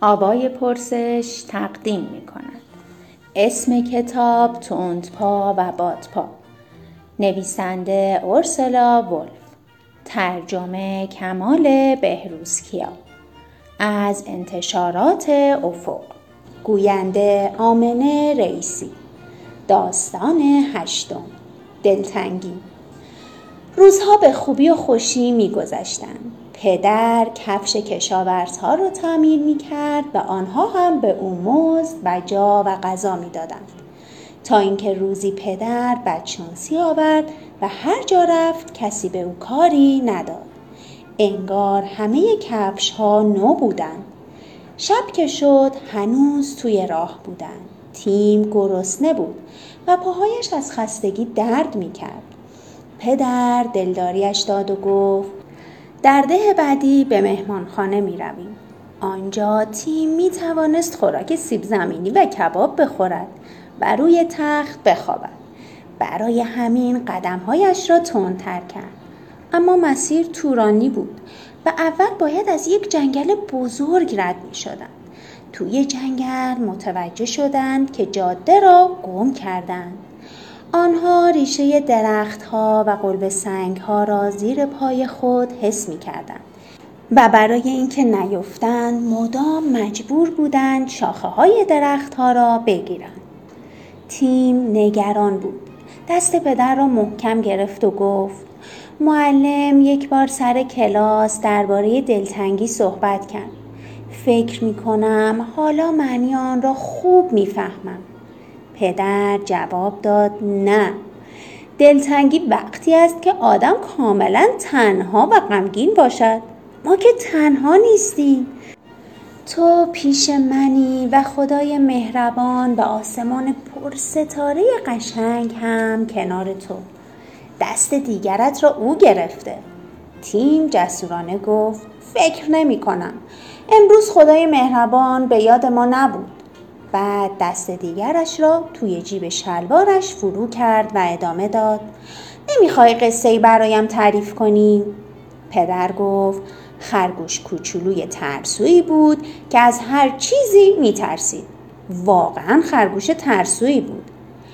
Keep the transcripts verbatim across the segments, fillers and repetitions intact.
آوای پرسش تقدیم می کند. اسم کتاب تندپا و بادپا. نویسنده اورسولا وولف. ترجمه کمال بهروزکیا. از انتشارات افق. گوینده آمنه رئیسی. داستان هشتم. دلتنگی. روزها به خوبی و خوشی می گذشتند. پدر کفش کشاورزها را تعمیر می کرد و آنها هم به او مزد و جا و غذا می دادند. تا اینکه روزی پدر بدشانسی آورد و هر جا رفت کسی به او کاری نداد. انگار همه کفش ها نو بودند. شب که شد هنوز توی راه بودند. تیم گرسنه بود و پاهایش از خستگی درد می کرد. پدر دلداریش داد و گفت در ده بعدی به مهمانخانه می رویم. آنجا تیم می توانست خوراک سیب زمینی و کباب بخورد و روی تخت بخوابد. برای همین قدمهایش را تندتر کرد. اما مسیر طولانی بود و اول باید از یک جنگل بزرگ رد می شدند. توی جنگل متوجه شدند که جاده را گم کردند. آنها ریشه درختها و قلب سنگها را زیر پای خود حس می کردند و برای اینکه نیفتند مدام مجبور بودند شاخه های درختها را بگیرند. تیم نگران بود. دست پدر را محکم گرفت و گفت معلم یک بار سر کلاس درباره دلتنگی صحبت کرد. فکر می کنم حالا معنی آن را خوب می فهمم. پدر جواب داد نه. دلتنگی وقتی است که آدم کاملا تنها و غمگین باشد. ما که تنها نیستیم. تو پیش منی و خدای مهربان و آسمان پر ستاره قشنگ هم کنار تو. دست دیگرت را او گرفته. تیم جسورانه گفت فکر نمی کنم. امروز خدای مهربان به یاد ما نبود. بعد دست دیگرش را توی جیب شلوارش فرو کرد و ادامه داد نمیخوای قصه‌ای برایم تعریف کنی؟ پدر گفت خرگوش کوچولوی ترسویی بود که از هر چیزی میترسید. واقعا خرگوش ترسویی بود.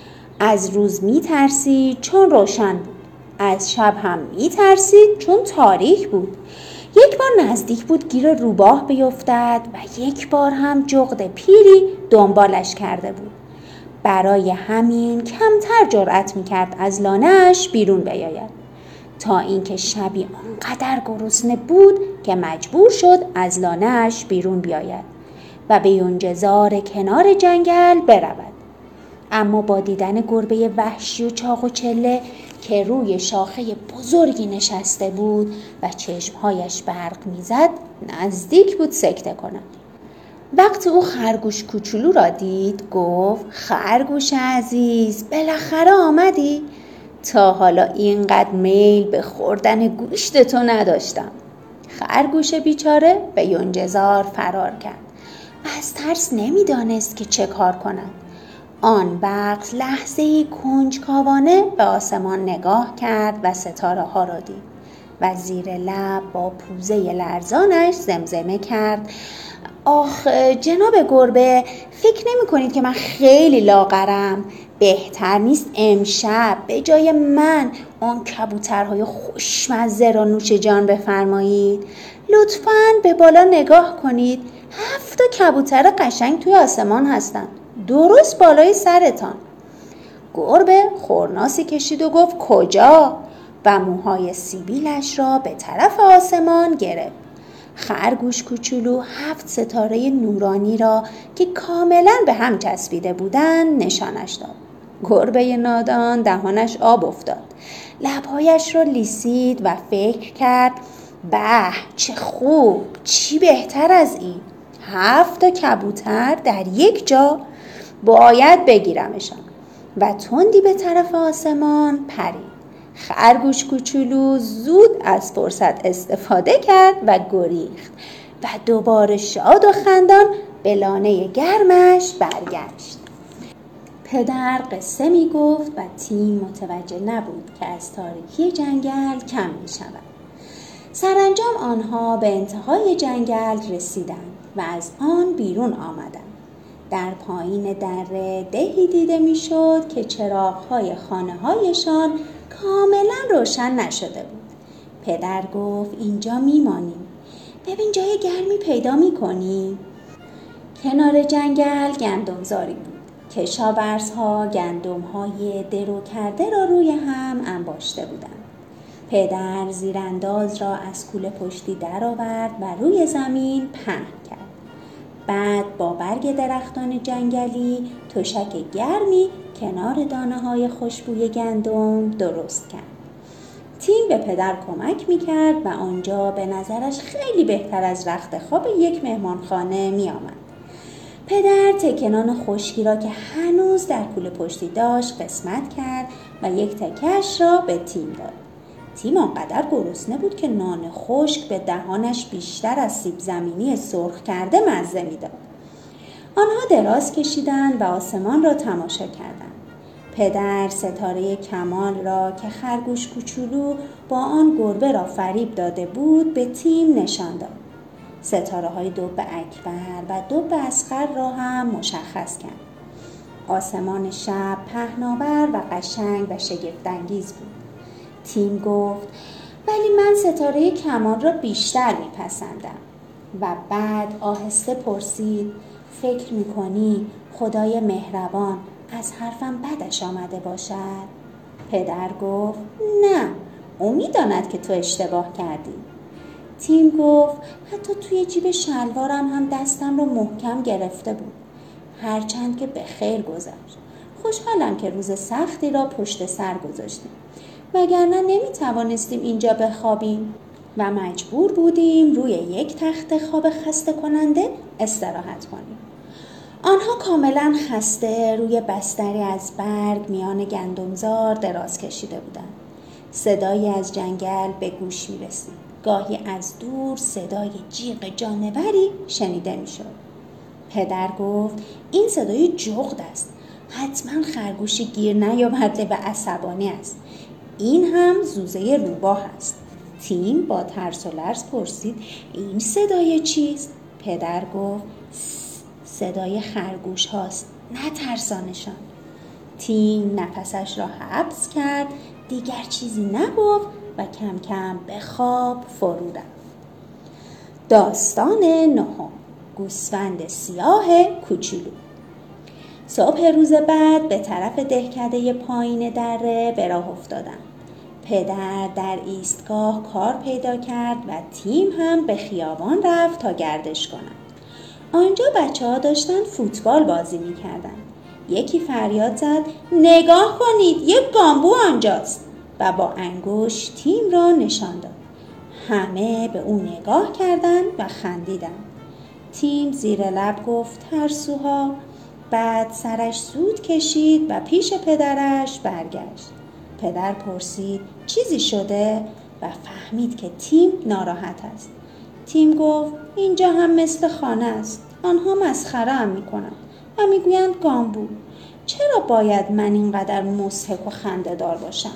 از روز میترسید چون روشن بود. از شب هم میترسید چون تاریک بود. یک بار نزدیک بود گیر روباه بیفتد و یک بار هم جغد پیری دنبالش کرده بود. برای همین کمتر جرأت میکرد از لانه‌اش بیرون بیاید. تا اینکه شبی آنقدر گرسنه بود که مجبور شد از لانه‌اش بیرون بیاید و به یونجه‌زار کنار جنگل برود. اما با دیدن گربه وحشی و چاق و چله که روی شاخه بزرگی نشسته بود و چشمهایش برق میزد نزدیک بود سکته کند. وقتی او خرگوش کوچولو را دید گفت خرگوش عزیز بالاخره آمدی؟ تا حالا اینقدر میل به خوردن گوشت تو نداشتم. خرگوش بیچاره به یونجه‌زار فرار کرد و از ترس نمیدانست که چه کار کند. آن وقت لحظه‌ای کنجکاوانه به آسمان نگاه کرد و ستاره ها را دید و زیر لب با پوزه لرزانش زمزمه کرد آخ جناب گربه، فکر نمی کنید که من خیلی لاغرم؟ بهتر نیست امشب به جای من آن کبوترهای خوشمزه را نوش جان بفرمایید؟ لطفاً به بالا نگاه کنید. هفت تا کبوتر قشنگ توی آسمان هستند، درست بالای سرتان. گربه خورناسی کشید و گفت کجا؟ و موهای سیبیلش را به طرف آسمان گرفت. خرگوش کوچولو هفت ستاره نورانی را که کاملا به هم چسبیده بودند نشانش داد. گربه نادان دهانش آب افتاد. لبهایش را لیسید و فکر کرد به چه خوب، چی بهتر از این؟ هفت تا کبوتر در یک جا، باید بگیرمشان. و تندی به طرف آسمان پرید. خرگوش کوچولو زود از فرصت استفاده کرد و گریخت و دوباره شاد و خندان به لانه گرمش برگشت. پدر قصه می گفت و تیم متوجه نبود که از تاریکی جنگل کم می شود. سرانجام آنها به انتهای جنگل رسیدند. و از آن بیرون آمدند. در پایین دره دهی دیده میشد که چراغ‌های خانه‌هایشان کاملا روشن نشده بود. پدر گفت اینجا میمانیم. ببین جای گرمی پیدا میکنی؟ کنار جنگل گندمزاری بود. کشاورزها گندم‌های درو کرده را روی هم انباشته بودند. پدر زیرانداز را از کوله پشتی درآورد و روی زمین پهن کرد. بعد با برگ درختان جنگلی تشک گرمی کنار دانه‌های خوشبوی گندم درست کرد. تیم به پدر کمک می‌کرد و آنجا به نظرش خیلی بهتر از رخت خواب یک مهمانخانه می‌آمد. پدر تکنان خشکی را که هنوز در کوله پشتی داشت قسمت کرد و یک تکه‌اش را به تیم داد. تیم آنقدر گرسنه بود که نان خشک به دهانش بیشتر از سیب زمینی سرخ کرده مزه می‌داد. آنها دراز کشیدند و آسمان را تماشا کردند. پدر ستاره کمال را که خرگوش کوچولو با آن گربه را فریب داده بود به تیم نشان داد. ستاره‌های دب اکبر و دب اصغر را هم مشخص کرد. آسمان شب پهناور و قشنگ و شگفت‌انگیز بود. تیم گفت ولی من ستاره کمال را بیشتر میپسندم. و بعد آهسته پرسید فکر میکنی خدای مهربان از حرفم بدش آمده باشد؟ پدر گفت نه، او میداند که تو اشتباه کردی. تیم گفت حتی توی جیب شلوارم هم دستم رو محکم گرفته بود. هرچند که به خیر گذشت. خوشحالم که روز سختی را پشت سر گذاشتیم. وگرنه نمیتوانستیم اینجا بخوابیم و مجبور بودیم روی یک تخت خواب خسته کننده استراحت کنیم. آنها کاملا خسته روی بستری از برگ میان گندمزار دراز کشیده بودند. صدایی از جنگل به گوش می رسید. گاهی از دور صدای جیغ جانوری شنیده می شد. پدر گفت این صدای جغد است. حتما خرگوشی گیر نیاورده و عصبانی است. این هم زوزه روباه است. تیم با ترس و لرز پرسید این صدای چیست؟ پدر گفت صدای خرگوش هاست، نه ترسانشان. تیم نفسش را حبس کرد، دیگر چیزی نگفت و کم کم به خواب فرو رفت. داستان نهم، گوسفند سیاه کوچولو. صبح روز بعد به طرف دهکده پایین دره به راه افتادم. پدر در ایستگاه کار پیدا کرد و تیم هم به خیابان رفت تا گردش کنند. آنجا بچه ها داشتن فوتبال بازی می کردن. یکی فریاد زد نگاه کنید یک گامبو آنجاست و با انگشت تیم را نشان داد. همه به او نگاه کردند و خندیدند. تیم زیر لب گفت ترسوها. بعد سرش زود کشید و پیش پدرش برگشت. پدر پرسید چیزی شده و فهمید که تیم ناراحت است. تیم گفت اینجا هم مثل خانه است. آنها مسخره هم می کنند و می گویند گامبو. چرا باید من اینقدر مضحک و خنده‌دار باشم؟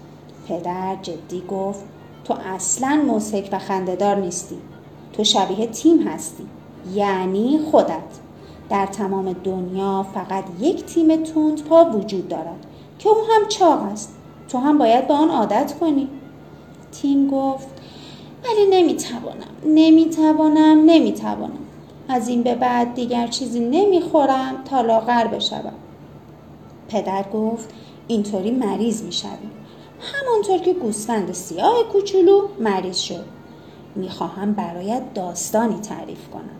پدر جدی گفت تو اصلاً مضحک و خنده‌دار نیستی. تو شبیه تیم هستی، یعنی خودت. در تمام دنیا فقط یک تیم تندپا وجود دارد که او هم چاق است. تو هم باید به آن عادت کنی. تیم گفت ولی نمیتوانم نمیتوانم نمیتوانم از این به بعد دیگر چیزی نمیخورم تا لاغر بشوم. پدر گفت اینطوری مریض میشوی، همانطور که گوسفند سیاه کوچولو مریض شد. میخواهم برایت داستانی تعریف کنم.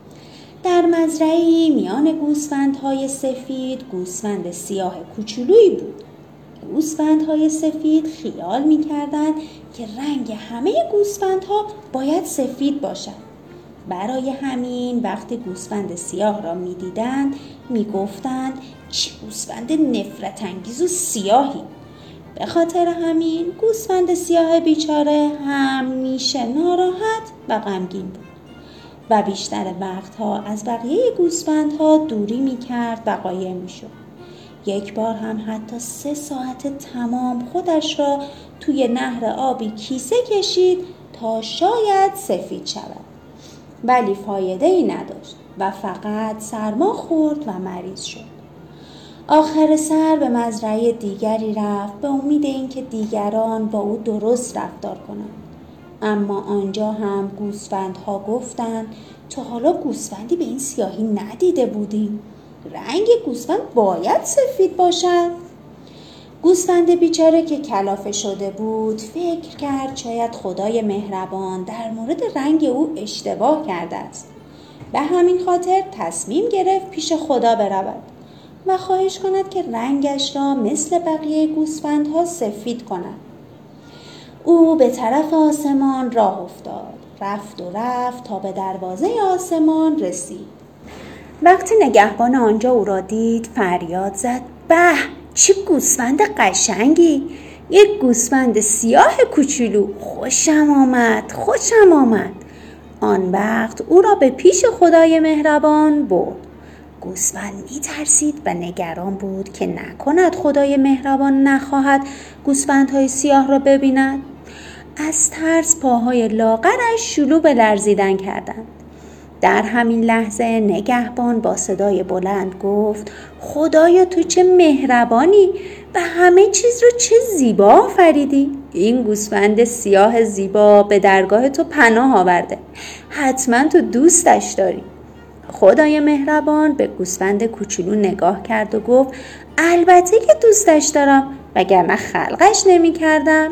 در مزرعه‌ای میان گوسفندهای سفید گوسفند سیاه کوچولویی بود. گوسفندهای سفید خیال می‌کردند که رنگ همه گوسفندها باید سفید باشد. برای همین وقتی گوسفند سیاه را می‌دیدند می‌گفتند چه گوسفند نفرت انگیز و سیاهی. به خاطر همین گوسفند سیاه بیچاره همیشه ناراحت و غمگین بود و بیشتر وقتها از بقیه گوسفندها دوری می‌کرد و قایم می‌شد. یک بار هم حتی سه ساعت تمام خودش را توی نهر آبی کیسه کشید تا شاید سفید شود. ولی فایده ای نداشت و فقط سرما خورد و مریض شد. آخر سر به مزرعه دیگری رفت به امید اینکه دیگران با او درست رفتار کنند. اما آنجا هم گوسفندها گفتند تا حالا گوسفندی به این سیاهی ندیده بودیم. رنگ گوسفند باید سفید باشد. گوسفند بیچاره که کلافه شده بود فکر کرد شاید خدای مهربان در مورد رنگ او اشتباه کرده است. به همین خاطر تصمیم گرفت پیش خدا برود و خواهش کند که رنگش را مثل بقیه گوسفندها سفید کند. او به طرف آسمان راه افتاد. رفت و رفت تا به دروازه آسمان رسید. وقتی نگهبان آنجا او را دید فریاد زد: به، چه گوسفند قشنگی! یک گوسفند سیاه کوچولو، خوشم آمد، خوشم آمد. آن وقت او را به پیش خدای مهربان برد. گوسفند می ترسید و نگران بود که نکند خدای مهربان نخواهد گوسفندهای سیاه را ببیند. از ترس پاهای لاغرش شروع به لرزیدن کردند. در همین لحظه نگهبان با صدای بلند گفت: خدایا تو چه مهربانی و همه چیز رو چه زیبا آفریدی. این گوسفند سیاه زیبا به درگاه تو پناه آورده. حتما تو دوستش داری. خدای مهربان به گوسفند کوچولو نگاه کرد و گفت: البته که دوستش دارم، وگرنه خلقش نمی کردم.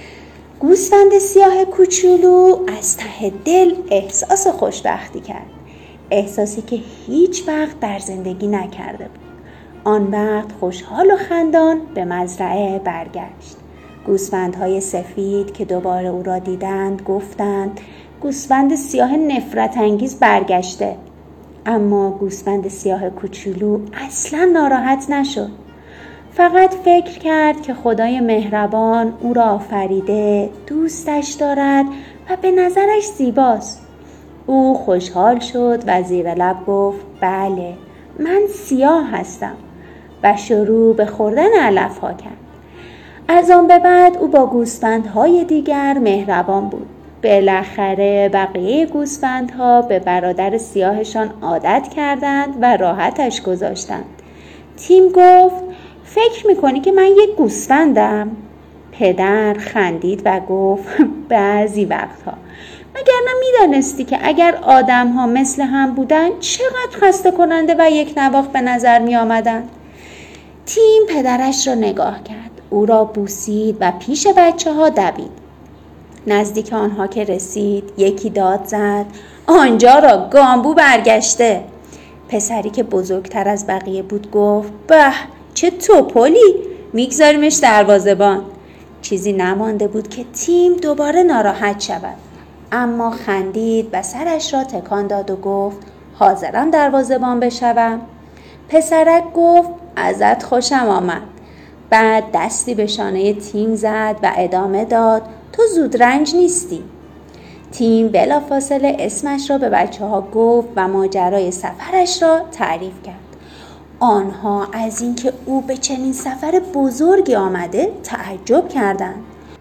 گوسفند سیاه کوچولو از ته دل احساس خوشبختی کرد. احساسی که هیچ وقت در زندگی نکرده بود. آن وقت خوشحال و خندان به مزرعه برگشت. گوسفندهای سفید که دوباره او را دیدند گفتند: گوسفند سیاه نفرت انگیز برگشته. اما گوسفند سیاه کوچولو اصلا ناراحت نشد. فقط فکر کرد که خدای مهربان او را آفریده، دوستش دارد و به نظرش زیباست. او خوشحال شد و زیر لب گفت: بله، من سیاه هستم، و شروع به خوردن علف‌ها کرد. از آن به بعد او با گوسفندهای دیگر مهربان بود. بالاخره بقیه گوسفندها به برادر سیاهشان عادت کردند و راحتش گذاشتند. تیم گفت: فکر میکنی که من یک گوسفندم؟ پدر خندید و گفت: بعضی وقتها. مگر نمیدانستی که اگر آدم ها مثل هم بودن چقدر خسته کننده و یک نواخت به نظر می آمدن؟ تیم پدرش را نگاه کرد. او را بوسید و پیش بچه ها دوید. نزدیک آنها که رسید یکی داد زد: آنجا را گامبو برگشته. پسری که بزرگتر از بقیه بود گفت: به، چه توپلی، میگذاریمش دروازه‌بان. چیزی نمانده بود که تیم دوباره ناراحت شود، اما خندید و سرش را تکان داد و گفت: حاضرم دروازه‌بان بشوم. پسرک گفت: ازت خوشم آمد. بعد دستی به شانه تیم زد و ادامه داد: تو زودرنج نیستی. تیم بلافاصله اسمش را به بچه ها گفت و ماجرای سفرش را تعریف کرد. آنها از اینکه او به چنین سفر بزرگی آمده تعجب کردند.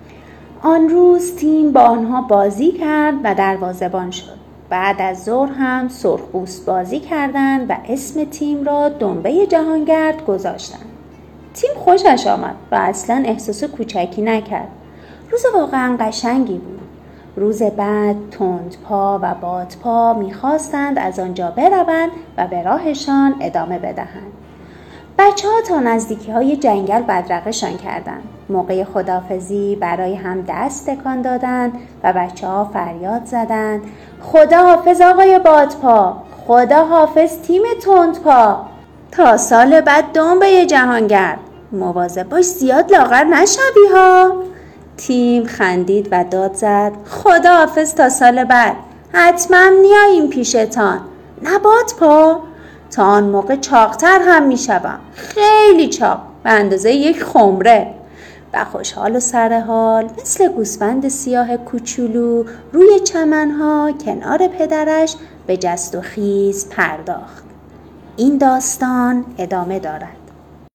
آن روز تیم با آنها بازی کرد و دروازه‌بان شد. بعد از ظهر هم سرخپوست بازی کردند و اسم تیم را دنبه جهانگرد گذاشتند. تیم خوشش آمد و اصلا احساس کوچکی نکرد. روز واقعا قشنگی بود. روز بعد تندپا و بادپا می‌خواستند از آنجا بروند و به راهشان ادامه بدهند. بچه ها تا نزدیکی های جنگل بدرقه‌شان کردند. موقع خداحافظی برای هم دست تکان دادند و بچه ها فریاد زدند: خدا حافظ آقای بادپا، خدا حافظ تیم تندپا، تا سال بعد دنبه جهانگرد، مواظب باش زیاد لاغر نشوی ها. تیم خندید و داد زد: خدا حافظ تا سال بعد، حتما میاییم پیشتان. نه بادپا، تا آن موقع چاقتر هم میشوم، خیلی چاق، به اندازه یک خمره. و خوشحال و سرحال مثل گوسفند سیاه کوچولو روی چمنها کنار پدرش به جست و خیز پرداخت. این داستان ادامه دارد.